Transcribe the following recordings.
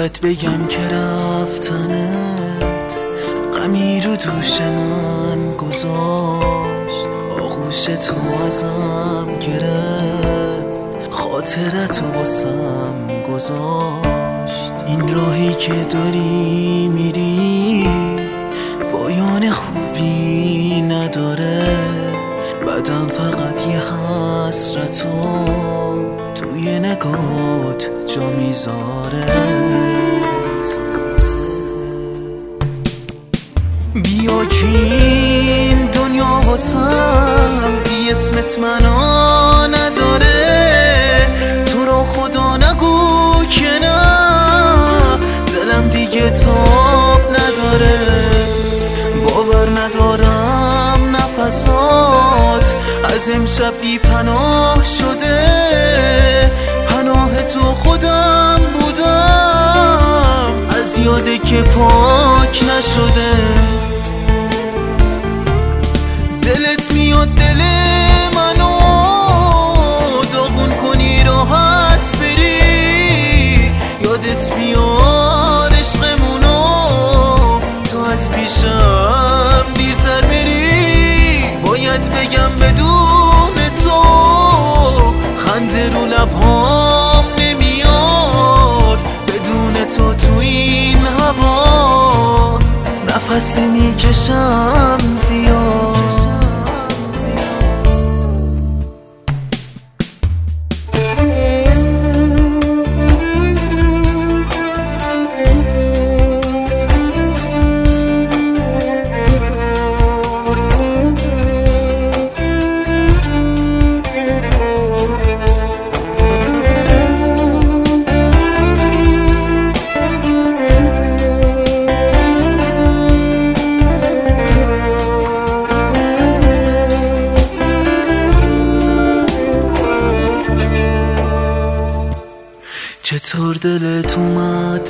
باید بگم که رفتنت غمی رو دوش من گذاشت، آغوش تو ازم گرفت، خاطرت رو واسم گذاشت. این راهی که داری میری پایان خوبی نداره، بعدم فقط یه حسرتو توی نگات جا میذاره. بیا که این دنیا واسم بی اسمت منا نداره، تو رو خدا نگو که نه، دلم دیگه تاب نداره. باور ندارم نفسات از امشب بی پناه شده، پناه تو خودم بودم از یاده که پاک نشده. دلت میاد دل منو داغون کنی راحت بری، یادت میاد عشقمونو تو از پیشم دیرتر بری. باید بگم بدون تو خنده رو لبهام نمیاد، بدون تو این هوا نفس نمیکشم زیاد. چطور دلت اومد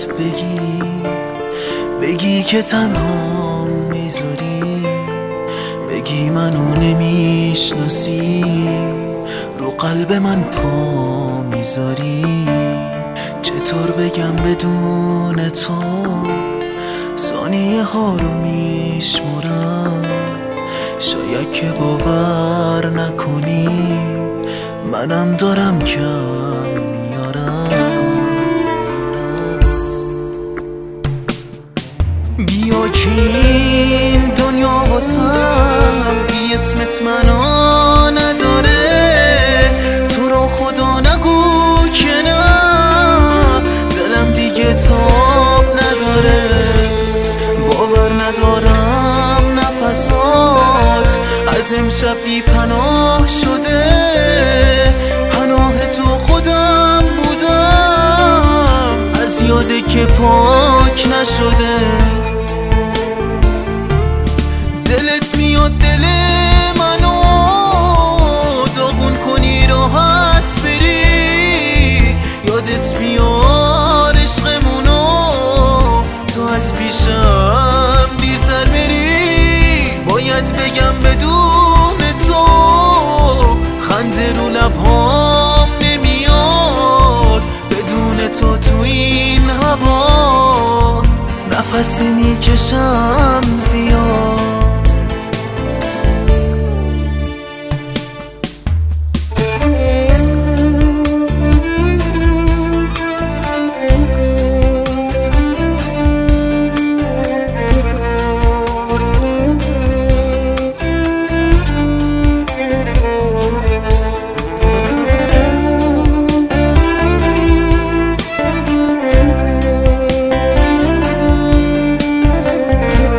بگی که تنها میذاری، بگی منو نمیشناسی، رو قلب من پا میذاری. چطور بگم بدون تو ثانیه ها رو میشمرم، شاید که باور نکنی منم دارم کم میارم. بیا که این دنیا واسم بی اسمت منا نداره، تو رو خدا نگو که نه، دلم دیگه تاب نداره. باور ندارم نفسات از امشب بی پناه شده، پناه تو خودم بودم از یاده که پاک نشده. دلت میاد دل منو داغون کنی راحت بری، یادت میاد عشقمونو تو از پیشم دیرتر بری. باید بگم بدون تو خنده رو لبهام نمیاد، بدون تو این هوا نفس نمیکشم زیاد.